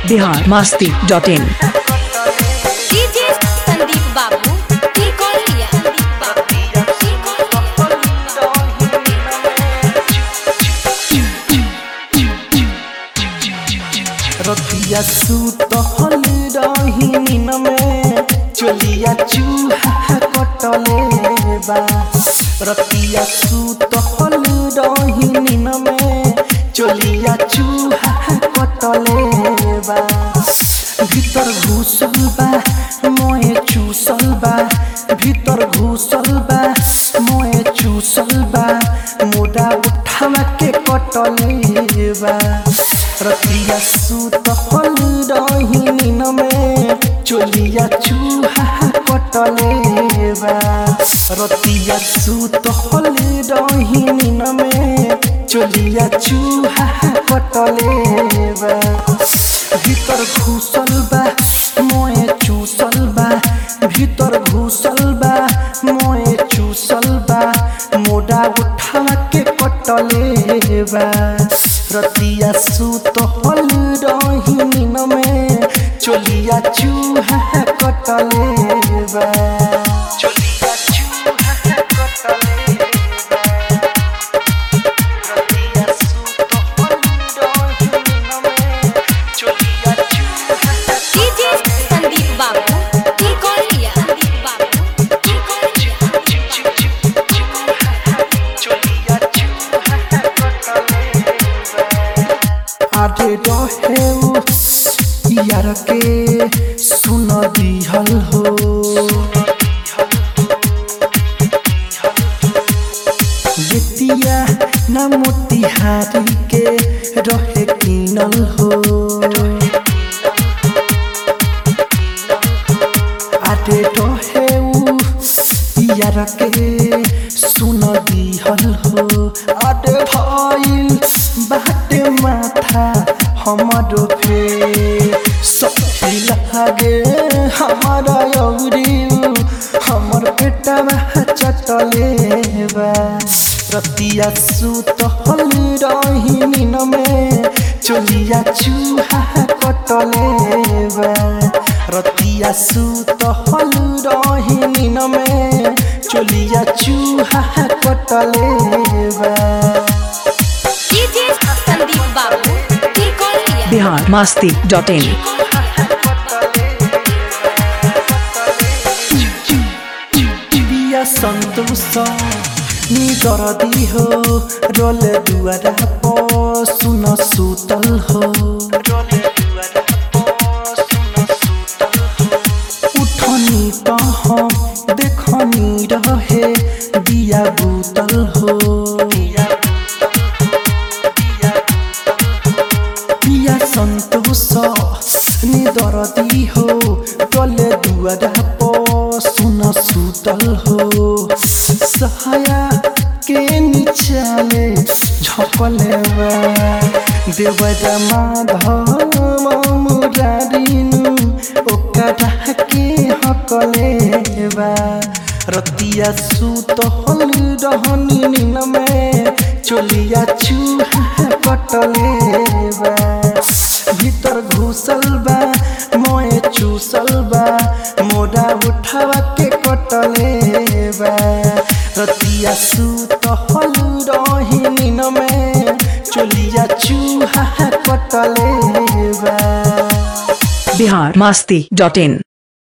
biharmasti.in DJ Sandeep बाबू तिरकोलिया रतिया सुतहल रही नीन में चलिया चूहा कटले बा। रतिया सुतहल रही नीन में चलिया चूहा कटले बा। भीतर घुसल बा मोए चूसल बा। भीतर घुसल बा मोए चूसल बा। मोड़ा उठावा के कटले बा। रतिया सुतहल रही नीन में चलिया चूहा कटले बा। रतिया सुतहल रही नीन में चलिया चूहा कटले बा। भीतर घुसल बा मोए चूसल बा। भीतर घुसल बा मोए चूसल बा। मोड़ा उठावा के कटले बा। रतिया सुतहल रही नीन में चलिया चूहा कटले बा। चलिया चूहा कटले बा। रतिया सुतहल रही नीन में चलिया चूहा डीजे संदीप बाबू तिरकोलिया आधे रहे यार के सुन दिहल हो। बेतिया ना मोतिहारी के रहे किनल हो। आधे रहे यार के सुन दिहल हो। आधे भइल बाटे माथा हमारो पे सही लागे हमारा यौरी हमर पेटा में चटले बा। रतिया सुतहल रही नीन में चलिया चूहा कटले बा। रतिया सुतहल रही नीन में चलिया चूहा कटले बा। डीजे संदीप बाबू तिरकोलिया biharmasti.in बिया संतोष निगर दी हो रोल दुआरा प सुन सुतल हो। उठनी कह देखनी रहे दिया बुतल हो। बिया संतोष निदर दी हो रोल दुआरा प सुन सुतल हो। सहाया के नीचाले झपले बा। देवरा माधव मुरारीनु ओकरा के हकले बा। रतिया सुतहल रहनी नीन में चलिया चूहा कटले बा। भीतर घुसल बा मोए चूसल बा। मोड़ा उठावा के कटले बा। रतिया सुतहल रही नीन में चलिया चूहा कटले बा। biharmasti.in